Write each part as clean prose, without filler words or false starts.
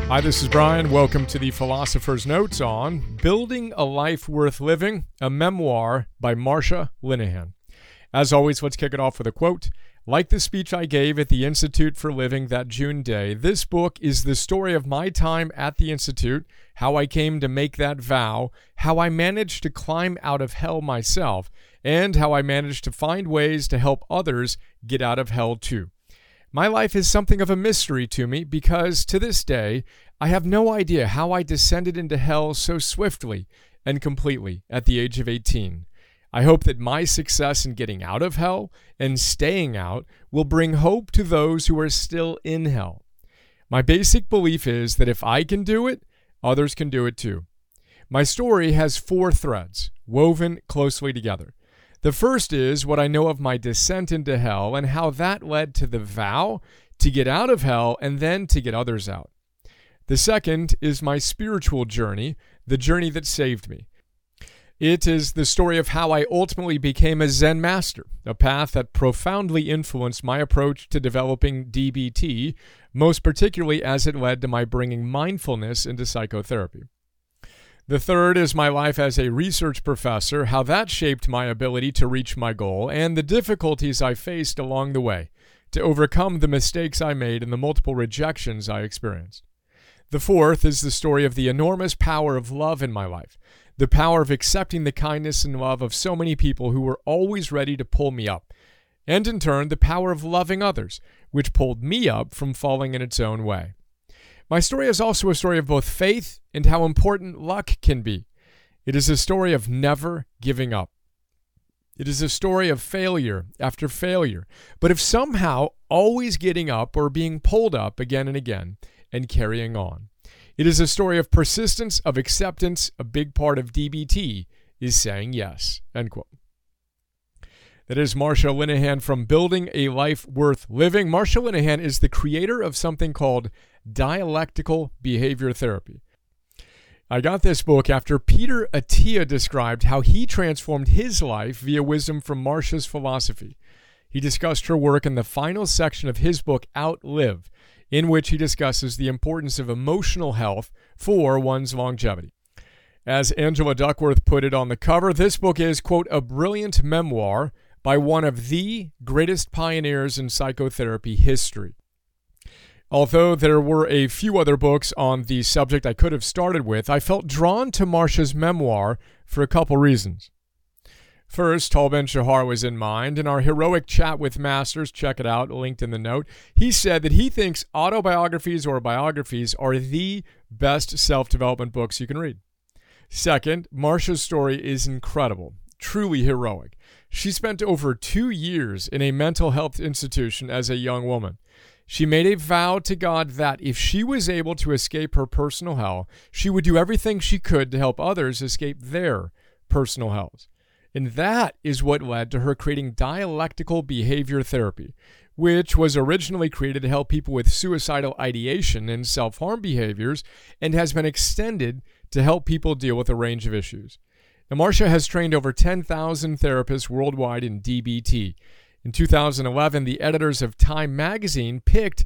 Hi, this is Brian. Welcome to the Philosopher's Notes on Building a Life Worth Living, a memoir by Marsha Linehan. As always, let's kick it off with a quote. Like the speech I gave at the Institute for Living that June day, this book is the story of my time at the Institute, how I came to make that vow, how I managed to climb out of hell myself, and how I managed to find ways to help others get out of hell too. My life is something of a mystery to me because, to this day, I have no idea how I descended into hell so swiftly and completely at the age of 18. I hope that my success in getting out of hell and staying out will bring hope to those who are still in hell. My basic belief is that if I can do it, others can do it too. My story has 4 threads woven closely together. The first is what I know of my descent into hell and how that led to the vow to get out of hell and then to get others out. The second is my spiritual journey, the journey that saved me. It is the story of how I ultimately became a Zen master, a path that profoundly influenced my approach to developing DBT, most particularly as it led to my bringing mindfulness into psychotherapy. The third is my life as a research professor, how that shaped my ability to reach my goal, and the difficulties I faced along the way to overcome the mistakes I made and the multiple rejections I experienced. The fourth is the story of the enormous power of love in my life, the power of accepting the kindness and love of so many people who were always ready to pull me up, and in turn, the power of loving others, which pulled me up from falling in its own way. My story is also a story of both faith and how important luck can be. It is a story of never giving up. It is a story of failure after failure, but of somehow always getting up or being pulled up again and again and carrying on. It is a story of persistence, of acceptance. A big part of DBT is saying yes. End quote. That is Marsha Linehan from Building a Life Worth Living. Marsha Linehan is the creator of something called dialectical behavior therapy. I got this book after Peter Attia described how he transformed his life via wisdom from Marsha's philosophy. He discussed her work in the final section of his book, Outlive, in which he discusses the importance of emotional health for one's longevity. As Angela Duckworth put it on the cover, this book is, quote, a brilliant memoir by one of the greatest pioneers in psychotherapy history. Although there were a few other books on the subject I could have started with, I felt drawn to Marsha's memoir for a couple reasons. First, Tal Ben-Shahar was in mind. In our heroic chat with Masters, check it out, linked in the note, he said that he thinks autobiographies or biographies are the best self-development books you can read. Second, Marsha's story is incredible, truly heroic. She spent over 2 years in a mental health institution as a young woman. She made a vow to God that if she was able to escape her personal hell, she would do everything she could to help others escape their personal hells. And that is what led to her creating dialectical behavior therapy, which was originally created to help people with suicidal ideation and self-harm behaviors and has been extended to help people deal with a range of issues. Now, Marsha has trained over 10,000 therapists worldwide in DBT. In 2011, the editors of Time magazine picked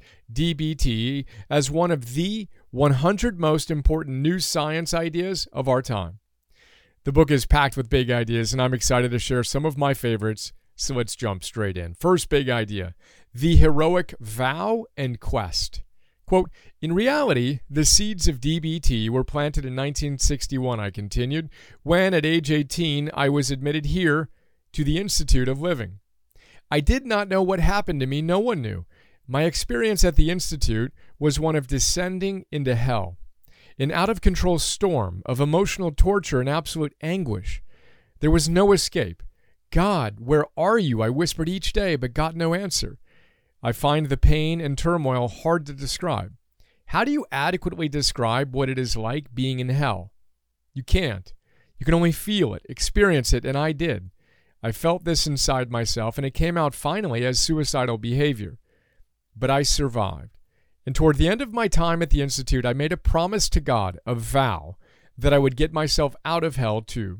DBT as one of the 100 most important new science ideas of our time. The book is packed with big ideas, and I'm excited to share some of my favorites, so let's jump straight in. First big idea, the heroic vow and quest. Quote, in reality, the seeds of DBT were planted in 1961, I continued, when at age 18, I was admitted here to the Institute of Living. I did not know what happened to me. No one knew. My experience at the Institute was one of descending into hell, an out-of-control storm of emotional torture and absolute anguish. There was no escape. God, where are you? I whispered each day, but got no answer. I find the pain and turmoil hard to describe. How do you adequately describe what it is like being in hell? You can't. You can only feel it, experience it, and I did. I felt this inside myself, and it came out finally as suicidal behavior. But I survived. And toward the end of my time at the Institute, I made a promise to God, a vow, that I would get myself out of hell too.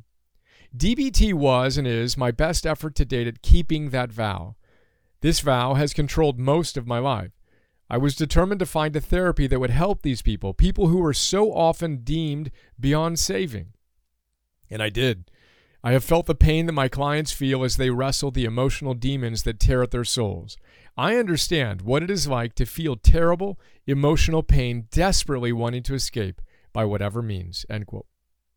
DBT was and is my best effort to date at keeping that vow. This vow has controlled most of my life. I was determined to find a therapy that would help these people who were so often deemed beyond saving. And I did. I have felt the pain that my clients feel as they wrestle the emotional demons that tear at their souls. I understand what it is like to feel terrible, emotional pain, desperately wanting to escape by whatever means." End quote.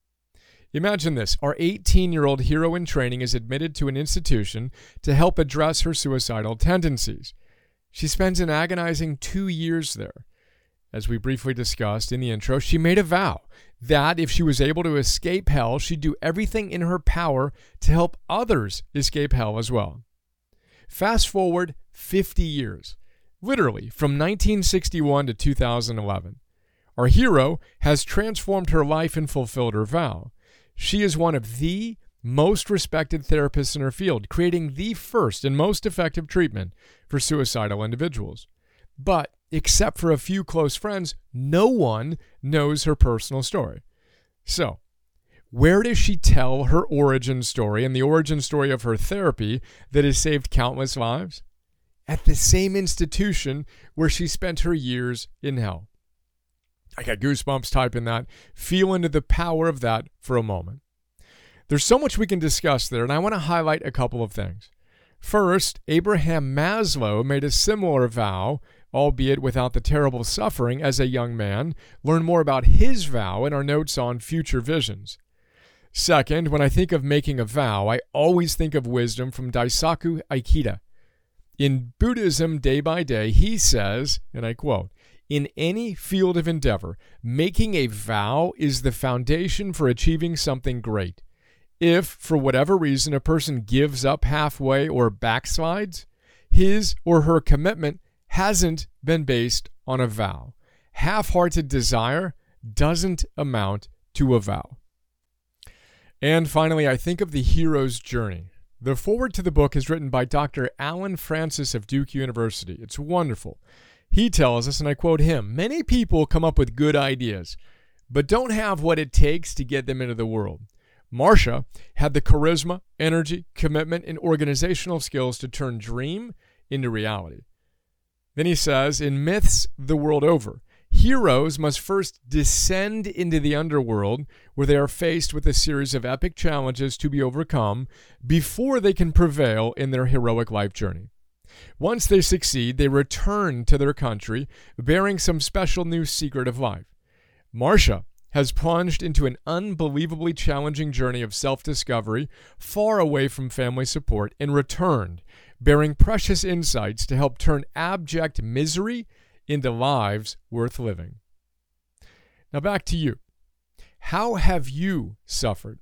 Imagine this. Our 18-year-old hero in training is admitted to an institution to help address her suicidal tendencies. She spends an agonizing 2 years there. As we briefly discussed in the intro, she made a vow that if she was able to escape hell, she'd do everything in her power to help others escape hell as well. Fast forward 50 years, literally from 1961 to 2011. Our hero has transformed her life and fulfilled her vow. She is one of the most respected therapists in her field, creating the first and most effective treatment for suicidal individuals. But except for a few close friends, no one knows her personal story. So, where does she tell her origin story and the origin story of her therapy that has saved countless lives? At the same institution where she spent her years in hell. I got goosebumps typing that. Feel into the power of that for a moment. There's so much we can discuss there, and I want to highlight a couple of things. First, Abraham Maslow made a similar vow, albeit without the terrible suffering, as a young man. Learn more about his vow in our notes on future visions. Second, when I think of making a vow, I always think of wisdom from Daisaku Ikeda. In Buddhism Day by Day, he says, and I quote, "In any field of endeavor, making a vow is the foundation for achieving something great. If, for whatever reason, a person gives up halfway or backslides, his or her commitment hasn't been based on a vow. Half-hearted desire doesn't amount to a vow." And finally, I think of the hero's journey. The foreword to the book is written by Dr. Alan Francis of Duke University. It's wonderful. He tells us, and I quote him, "Many people come up with good ideas, but don't have what it takes to get them into the world. Marcia had the charisma, energy, commitment, and organizational skills to turn dream into reality." Then he says, in myths the world over, heroes must first descend into the underworld where they are faced with a series of epic challenges to be overcome before they can prevail in their heroic life journey. Once they succeed, they return to their country bearing some special new secret of life. Marcia has plunged into an unbelievably challenging journey of self-discovery far away from family support and returned, bearing precious insights to help turn abject misery into lives worth living. Now back to you. How have you suffered?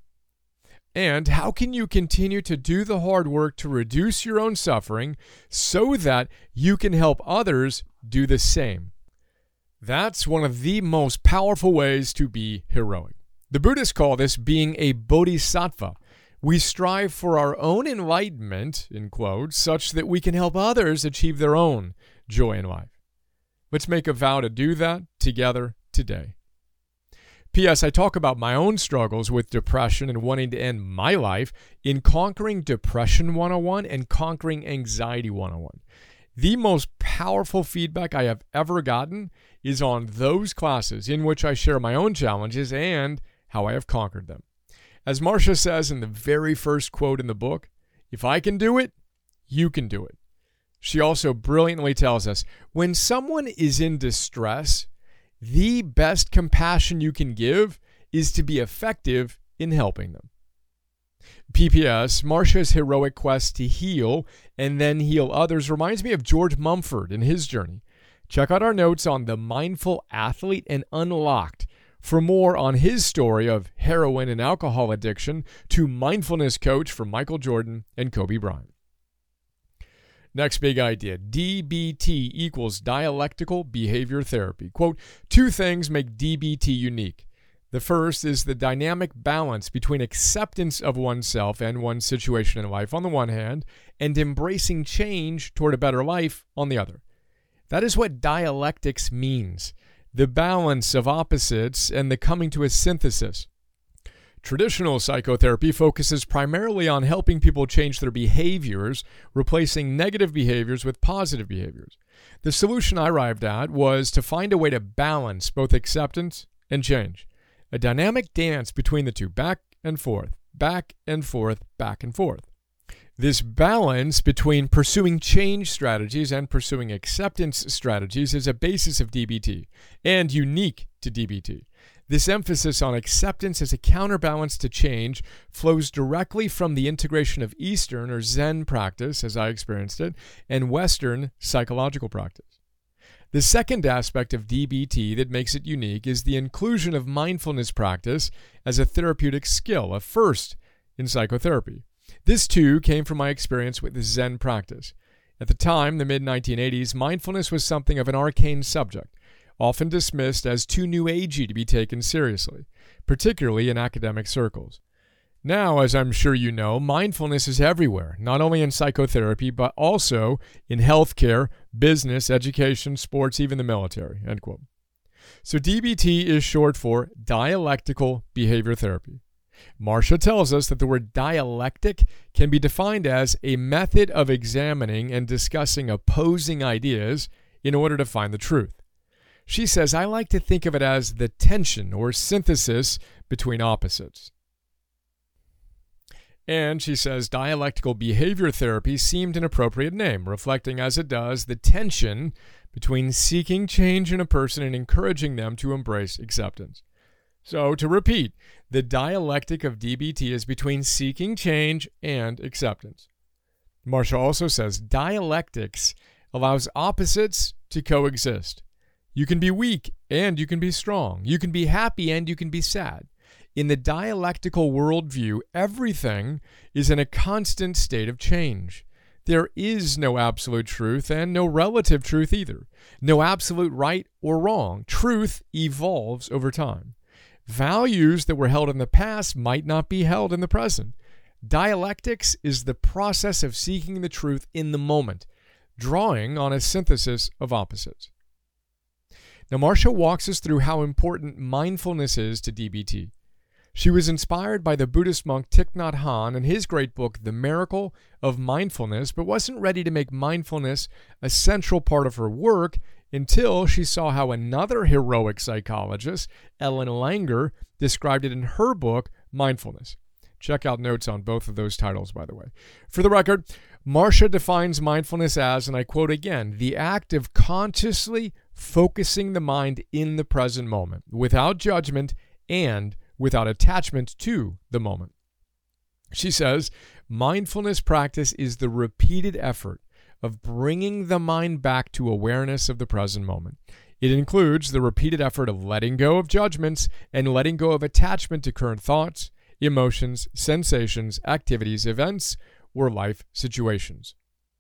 And how can you continue to do the hard work to reduce your own suffering so that you can help others do the same? That's one of the most powerful ways to be heroic. The Buddhists call this being a bodhisattva. We strive for our own enlightenment, in quotes, such that we can help others achieve their own joy in life. Let's make a vow to do that together today. P.S. I talk about my own struggles with depression and wanting to end my life in Conquering Depression 101 and Conquering Anxiety 101. The most powerful feedback I have ever gotten is on those classes in which I share my own challenges and how I have conquered them. As Marcia says in the very first quote in the book, "If I can do it, you can do it." She also brilliantly tells us, when someone is in distress, the best compassion you can give is to be effective in helping them. P.P.S. Marcia's heroic quest to heal and then heal others reminds me of George Mumford and his journey. Check out our notes on The Mindful Athlete and Unlocked for more on his story of heroin and alcohol addiction to mindfulness coach for Michael Jordan and Kobe Bryant. Next big idea, DBT equals dialectical behavior therapy. Quote, 2 things make DBT unique. The first is the dynamic balance between acceptance of oneself and one's situation in life on the one hand, and embracing change toward a better life on the other. That is what dialectics means, the balance of opposites and the coming to a synthesis. Traditional psychotherapy focuses primarily on helping people change their behaviors, replacing negative behaviors with positive behaviors. The solution I arrived at was to find a way to balance both acceptance and change, a dynamic dance between the two, back and forth, back and forth, back and forth. This balance between pursuing change strategies and pursuing acceptance strategies is a basis of DBT and unique to DBT. This emphasis on acceptance as a counterbalance to change flows directly from the integration of Eastern or Zen practice, as I experienced it, and Western psychological practice. The second aspect of DBT that makes it unique is the inclusion of mindfulness practice as a therapeutic skill, a first in psychotherapy. This, too, came from my experience with the Zen practice. At the time, the mid-1980s, mindfulness was something of an arcane subject, often dismissed as too new agey to be taken seriously, particularly in academic circles. Now, as I'm sure you know, mindfulness is everywhere, not only in psychotherapy, but also in healthcare, business, education, sports, even the military, end quote. So DBT is short for dialectical behavior therapy. Marcia tells us that the word dialectic can be defined as a method of examining and discussing opposing ideas in order to find the truth. She says, I like to think of it as the tension or synthesis between opposites. And she says dialectical behavior therapy seemed an appropriate name, reflecting as it does the tension between seeking change in a person and encouraging them to embrace acceptance. So, to repeat, the dialectic of DBT is between seeking change and acceptance. Marcia also says dialectics allows opposites to coexist. You can be weak and you can be strong. You can be happy and you can be sad. In the dialectical worldview, everything is in a constant state of change. There is no absolute truth and no relative truth either. No absolute right or wrong. Truth evolves over time. Values that were held in the past might not be held in the present. Dialectics is the process of seeking the truth in the moment, drawing on a synthesis of opposites. Now, Marcia walks us through how important mindfulness is to DBT. She was inspired by the Buddhist monk Thich Nhat Hanh and his great book, The Miracle of Mindfulness, but wasn't ready to make mindfulness a central part of her work until she saw how another heroic psychologist, Ellen Langer, described it in her book, Mindfulness. Check out notes on both of those titles, by the way. For the record, Marcia defines mindfulness as, and I quote again, the act of consciously focusing the mind in the present moment, without judgment and without attachment to the moment. She says, mindfulness practice is the repeated effort of bringing the mind back to awareness of the present moment. It includes the repeated effort of letting go of judgments and letting go of attachment to current thoughts, emotions, sensations, activities, events, or life situations.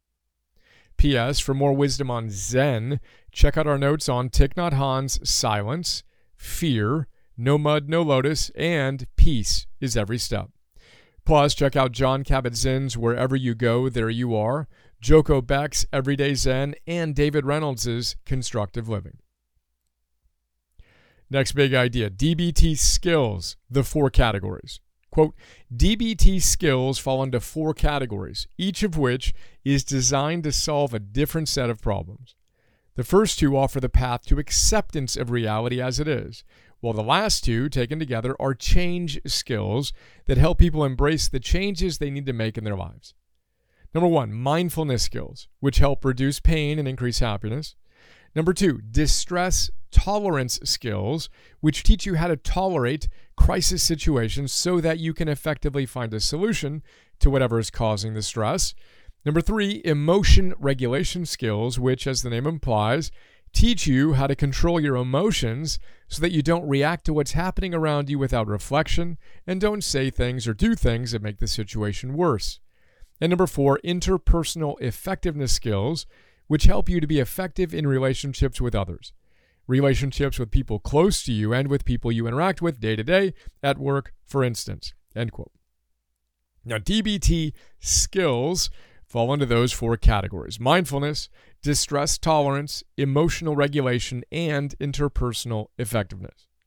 P.S. For more wisdom on Zen, check out our notes on Thich Nhat Hanh's Silence, Fear, No Mud, No Lotus, and Peace is Every Step. Plus, check out Jon Kabat-Zinn's Wherever You Go, There You Are, Joko Beck's Everyday Zen, and David Reynolds' Constructive Living. Next big idea, DBT skills, the 4 categories. Quote, DBT skills fall into 4 categories, each of which is designed to solve a different set of problems. The first 2 offer the path to acceptance of reality as it is, while the last 2, taken together, are change skills that help people embrace the changes they need to make in their lives. Number 1, mindfulness skills, which help reduce pain and increase happiness. Number 2, distress tolerance skills, which teach you how to tolerate crisis situations so that you can effectively find a solution to whatever is causing the stress. Number 3, emotion regulation skills, which, as the name implies, teach you how to control your emotions so that you don't react to what's happening around you without reflection and don't say things or do things that make the situation worse. And number 4, interpersonal effectiveness skills, which help you to be effective in relationships with others. Relationships with people close to you and with people you interact with day to day, at work, for instance. End quote. Now, DBT skills fall into those 4 categories: mindfulness, distress tolerance, emotional regulation, and interpersonal effectiveness.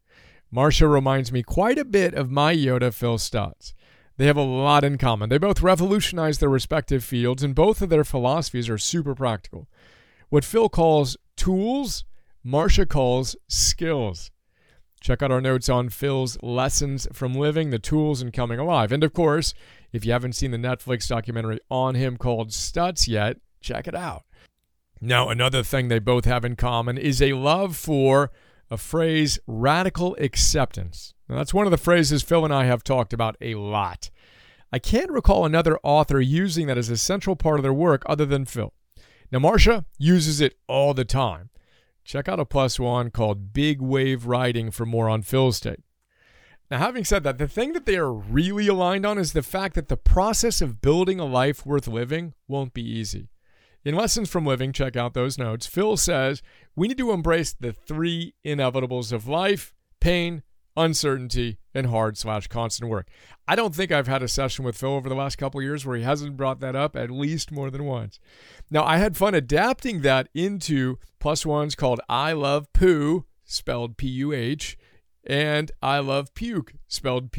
Marsha reminds me quite a bit of my Yoda, Phil Stutz. They have a lot in common. They both revolutionized their respective fields, and both of their philosophies are super practical. What Phil calls tools, Marsha calls skills. Check out our notes on Phil's Lessons from Living, the Tools, and Coming Alive. And of course, if you haven't seen the Netflix documentary on him called Stutz yet, check it out. Now, another thing they both have in common is a love for a phrase, radical acceptance. Now, that's one of the phrases Phil and I have talked about a lot. I can't recall another author using that as a central part of their work other than Phil. Now, Marsha uses it all the time. Check out a +1 called Big Wave Riding for more on Phil's take. Now, having said that, the thing that they are really aligned on is the fact that the process of building a life worth living won't be easy. In Lessons from Living, check out those notes, Phil says we need to embrace the 3 inevitables of life: pain, uncertainty, and hard/constant work. I don't think I've had a session with Phil over the last couple of years where he hasn't brought that up at least more than once. Now, I had fun adapting that into +1s called I Love Poo, spelled P-U-H, and I Love Puke, spelled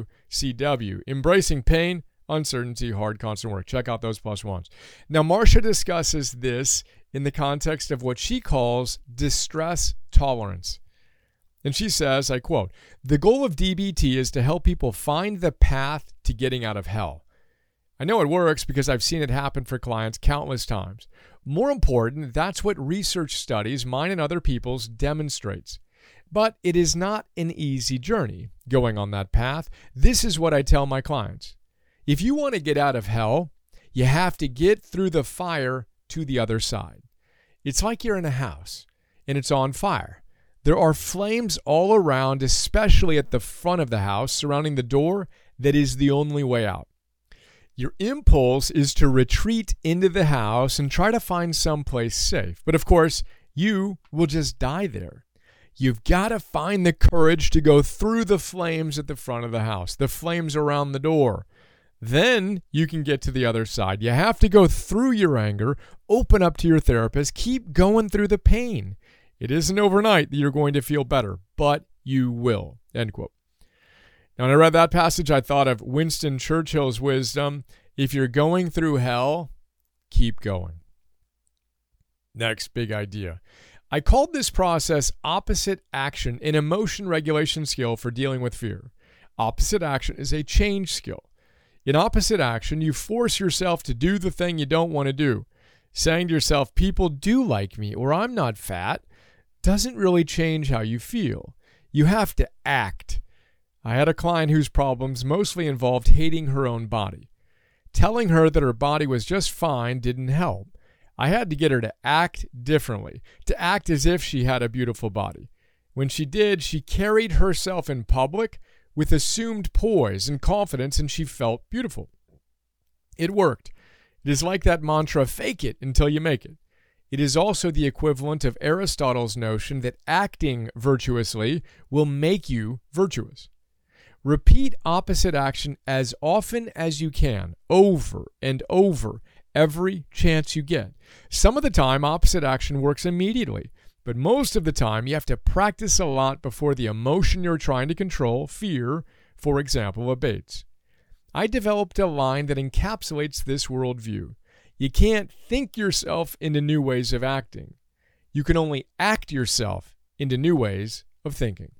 P-U-C-W. Embracing pain, uncertainty, hard, constant work. Check out those +1s. Now, Marsha discusses this in the context of what she calls distress tolerance. And she says, I quote, "The goal of DBT is to help people find the path to getting out of hell. I know it works because I've seen it happen for clients countless times. More important, that's what research studies, mine and other people's, demonstrates. But it is not an easy journey going on that path. This is what I tell my clients. If you want to get out of hell, you have to get through the fire to the other side. It's like you're in a house and it's on fire. There are flames all around, especially at the front of the house, surrounding the door that is the only way out. Your impulse is to retreat into the house and try to find someplace safe. But of course, you will just die there. You've got to find the courage to go through the flames at the front of the house, the flames around the door. Then you can get to the other side. You have to go through your anger, open up to your therapist, keep going through the pain. It isn't overnight that you're going to feel better, but you will." End quote. Now, when I read that passage, I thought of Winston Churchill's wisdom: if you're going through hell, keep going. Next big idea. I called this process opposite action, an emotion regulation skill for dealing with fear. Opposite action is a change skill. In opposite action, you force yourself to do the thing you don't want to do. Saying to yourself, people do like me, or I'm not fat, doesn't really change how you feel. You have to act. I had a client whose problems mostly involved hating her own body. Telling her that her body was just fine didn't help. I had to get her to act differently, to act as if she had a beautiful body. When she did, she carried herself in public with assumed poise and confidence, and she felt beautiful. It worked. It is like that mantra, fake it until you make it. It is also the equivalent of Aristotle's notion that acting virtuously will make you virtuous. Repeat opposite action as often as you can, over and over, every chance you get. Some of the time, opposite action works immediately, but most of the time, you have to practice a lot before the emotion you're trying to control, fear, for example, abates. I developed a line that encapsulates this worldview. You can't think yourself into new ways of acting. You can only act yourself into new ways of thinking.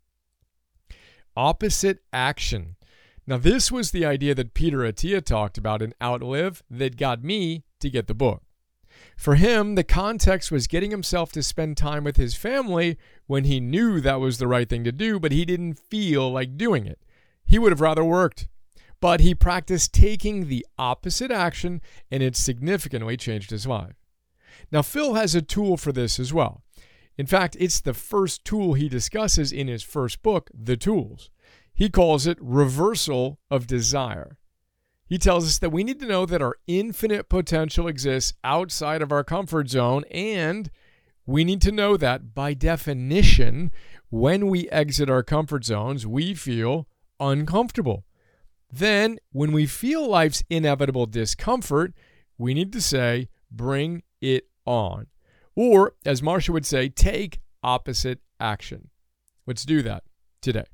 Opposite action. Now, this was the idea that Peter Attia talked about in Outlive that got me to get the book. For him, the context was getting himself to spend time with his family when he knew that was the right thing to do, but he didn't feel like doing it. He would have rather worked. But he practiced taking the opposite action, and it significantly changed his life. Now, Phil has a tool for this as well. In fact, it's the first tool he discusses in his first book, The Tools. He calls it reversal of desire. He tells us that we need to know that our infinite potential exists outside of our comfort zone, and we need to know that, by definition, when we exit our comfort zones, we feel uncomfortable. Then, when we feel life's inevitable discomfort, we need to say, bring it on. Or, as Marsha would say, take opposite action. Let's do that today.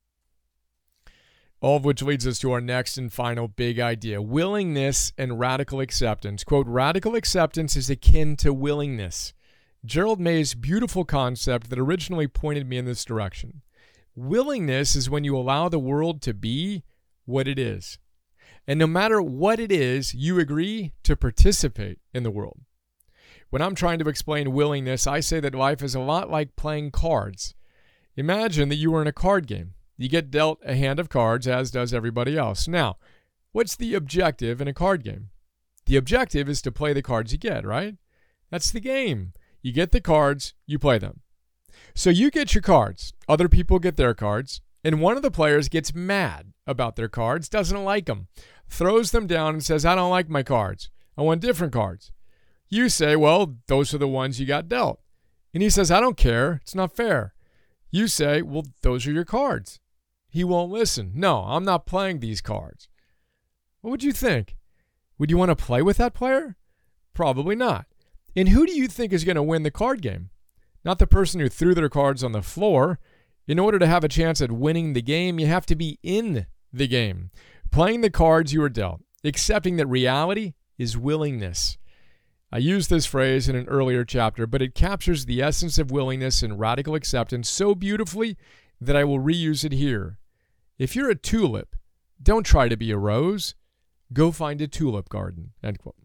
All of which leads us to our next and final big idea, willingness and radical acceptance. Quote, radical acceptance is akin to willingness. Gerald May's beautiful concept that originally pointed me in this direction. Willingness is when you allow the world to be what it is. And no matter what it is, you agree to participate in the world. When I'm trying to explain willingness, I say that life is a lot like playing cards. Imagine that you were in a card game. You get dealt a hand of cards, as does everybody else. Now, what's the objective in a card game? The objective is to play the cards you get, right? That's the game. You get the cards, you play them. So you get your cards, other people get their cards, and one of the players gets mad about their cards, doesn't like them, throws them down and says, I don't like my cards. I want different cards. You say, well, those are the ones you got dealt. And he says, I don't care. It's not fair. You say, well, those are your cards. He won't listen. No, I'm not playing these cards. What would you think? Would you want to play with that player? Probably not. And who do you think is going to win the card game? Not the person who threw their cards on the floor. In order to have a chance at winning the game, you have to be in the game, playing the cards you were dealt, accepting that reality is willingness. I used this phrase in an earlier chapter, but it captures the essence of willingness and radical acceptance so beautifully that I will reuse it here. If you're a tulip, don't try to be a rose. Go find a tulip garden. End quote.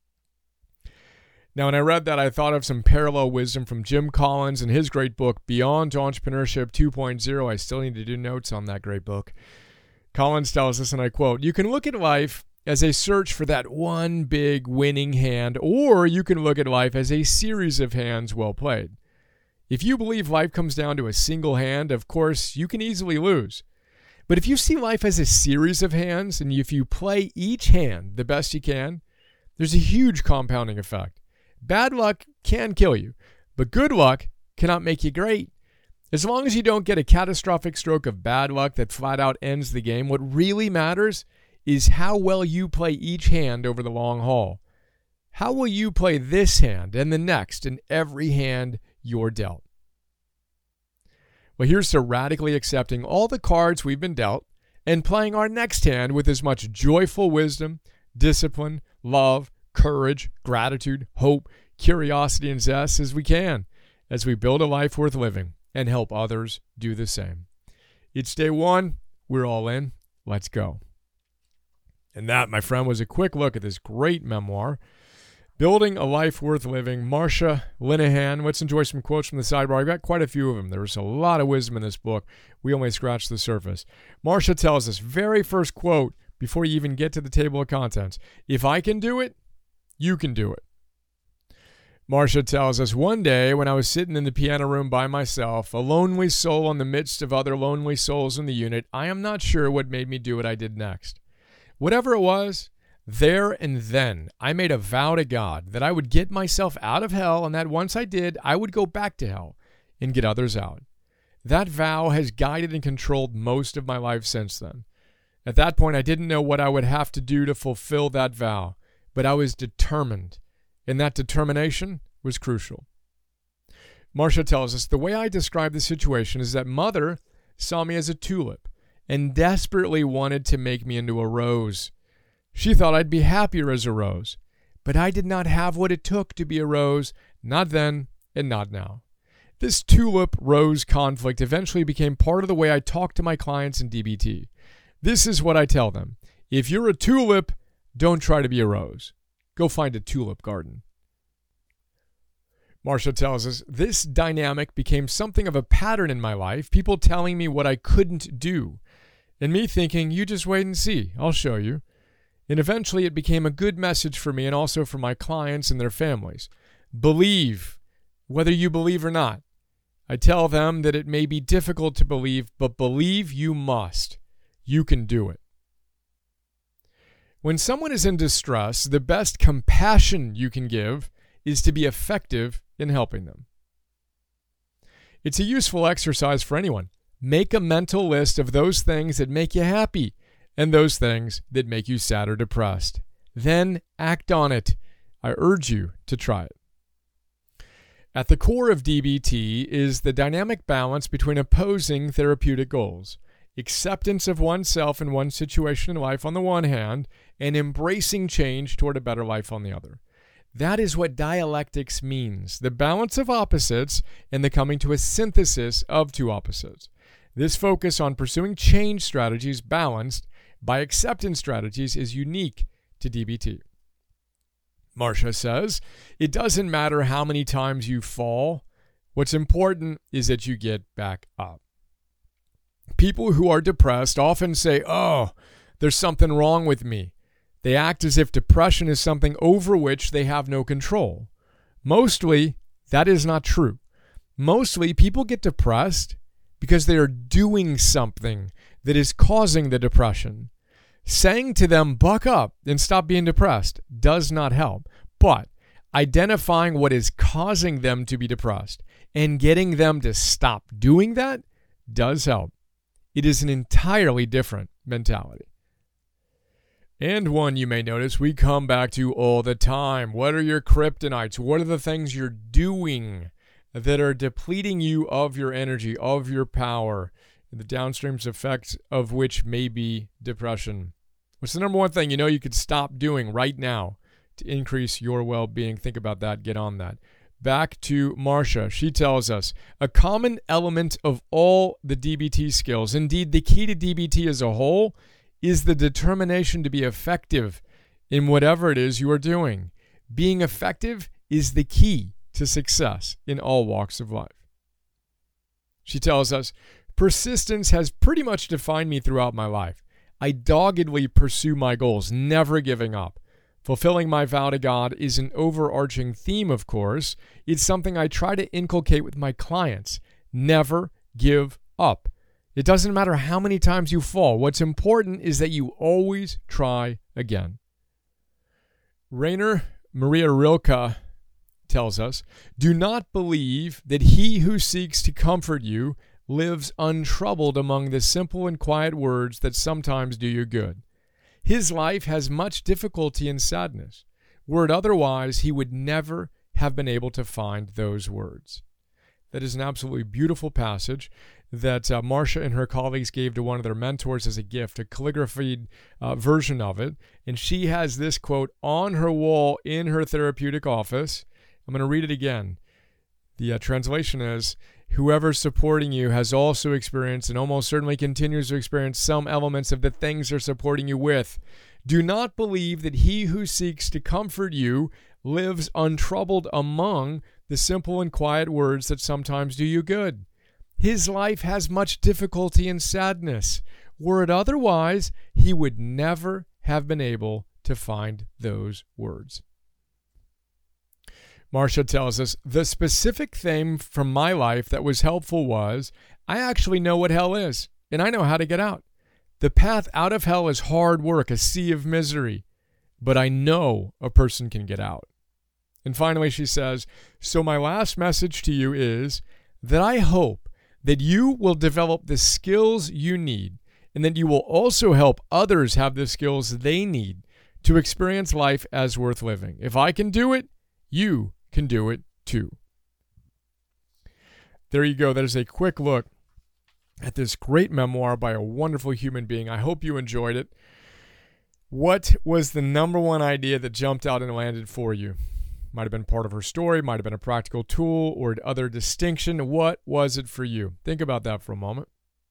Now, when I read that, I thought of some parallel wisdom from Jim Collins in his great book, Beyond Entrepreneurship 2.0. I still need to do notes on that great book. Collins tells us, and I quote, you can look at life as a search for that one big winning hand, or you can look at life as a series of hands well played. If you believe life comes down to a single hand, of course, you can easily lose. But if you see life as a series of hands, and if you play each hand the best you can, there's a huge compounding effect. Bad luck can kill you, but good luck cannot make you great. As long as you don't get a catastrophic stroke of bad luck that flat out ends the game, what really matters is how well you play each hand over the long haul. How will you play this hand and the next and every hand you're dealt? Well, here's to radically accepting all the cards we've been dealt and playing our next hand with as much joyful wisdom, discipline, love, courage, gratitude, hope, curiosity, and zest as we can as we build a life worth living and help others do the same. It's day one. We're all in. Let's go. And that, my friend, was a quick look at this great memoir, Building a Life Worth Living, Marsha Linehan. Let's enjoy some quotes from the sidebar. I've got quite a few of them. There's a lot of wisdom in this book. We only scratched the surface. Marsha tells us, very first quote, before you even get to the table of contents, if I can do it, you can do it. Marsha tells us, one day when I was sitting in the piano room by myself, a lonely soul in the midst of other lonely souls in the unit, I am not sure what made me do what I did next. Whatever it was, there and then, I made a vow to God that I would get myself out of hell, and that once I did, I would go back to hell and get others out. That vow has guided and controlled most of my life since then. At that point, I didn't know what I would have to do to fulfill that vow, but I was determined, and that determination was crucial. Marsha tells us, the way I describe the situation is that Mother saw me as a tulip and desperately wanted to make me into a rose. She thought I'd be happier as a rose, but I did not have what it took to be a rose, not then and not now. This tulip-rose conflict eventually became part of the way I talk to my clients in DBT. This is what I tell them. If you're a tulip, don't try to be a rose. Go find a tulip garden. Marsha tells us, this dynamic became something of a pattern in my life, people telling me what I couldn't do, and me thinking, you just wait and see, I'll show you. And eventually it became a good message for me and also for my clients and their families. Believe, whether you believe or not. I tell them that it may be difficult to believe, but believe you must. You can do it. When someone is in distress, the best compassion you can give is to be effective in helping them. It's a useful exercise for anyone. Make a mental list of those things that make you happy and those things that make you sad or depressed. Then act on it. I urge you to try it. At the core of DBT is the dynamic balance between opposing therapeutic goals: acceptance of oneself and one's situation in life on the one hand, and embracing change toward a better life on the other. That is what dialectics means: the balance of opposites and the coming to a synthesis of two opposites. This focus on pursuing change strategies balanced by acceptance strategies is unique to DBT. Marsha says, it doesn't matter how many times you fall. What's important is that you get back up. People who are depressed often say, "Oh, there's something wrong with me." They act as if depression is something over which they have no control. Mostly, that is not true. Mostly, people get depressed because they are doing something that is causing the depression. Saying to them, "Buck up and stop being depressed," does not help. But identifying what is causing them to be depressed and getting them to stop doing that does help. It is an entirely different mentality. And one you may notice we come back to all the time. What are your kryptonites? What are the things you're doing that are depleting you of your energy, of your power, the downstream effects of which may be depression? What's the number one thing you could stop doing right now to increase your well-being? Think about that. Get on that. Back to Marsha. She tells us, a common element of all the DBT skills, indeed the key to DBT as a whole, is the determination to be effective in whatever it is you are doing. Being effective is the key to success in all walks of life. She tells us, persistence has pretty much defined me throughout my life. I doggedly pursue my goals, never giving up. Fulfilling my vow to God is an overarching theme, of course. It's something I try to inculcate with my clients. Never give up. It doesn't matter how many times you fall. What's important is that you always try again. Rainer Maria Rilke tells us, do not believe that he who seeks to comfort you lives untroubled among the simple and quiet words that sometimes do you good. His life has much difficulty and sadness. Were it otherwise, he would never have been able to find those words. That is an absolutely beautiful passage that Marsha and her colleagues gave to one of their mentors as a gift, a calligraphied version of it. And she has this quote on her wall in her therapeutic office. I'm going to read it again. The translation is, whoever's supporting you has also experienced and almost certainly continues to experience some elements of the things they're supporting you with. Do not believe that he who seeks to comfort you lives untroubled among the simple and quiet words that sometimes do you good. His life has much difficulty and sadness. Were it otherwise, he would never have been able to find those words. Marsha tells us, the specific thing from my life that was helpful was, I actually know what hell is, and I know how to get out. The path out of hell is hard work, a sea of misery, but I know a person can get out. And finally, she says, so my last message to you is that I hope that you will develop the skills you need, and that you will also help others have the skills they need to experience life as worth living. If I can do it, you can do it too. There you go. That is a quick look at this great memoir by a wonderful human being. I hope you enjoyed it. What was the number one idea that jumped out and landed for you? Might have been part of her story, might have been a practical tool or other distinction. What was it for you? Think about that for a moment.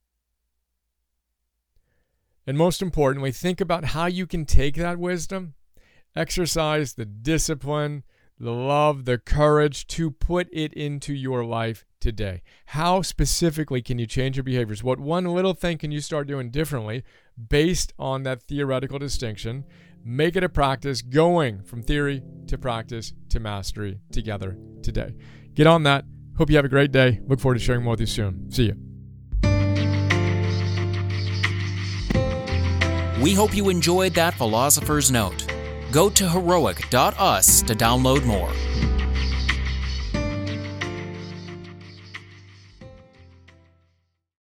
And most importantly, think about how you can take that wisdom, exercise the discipline, the love, the courage to put it into your life today. How specifically can you change your behaviors? What one little thing can you start doing differently based on that theoretical distinction? Make it a practice, going from theory to practice to mastery together today. Get on that. Hope you have a great day. Look forward to sharing more with you soon. See you. We hope you enjoyed that Philosopher's Note. Go to heroic.us to download more.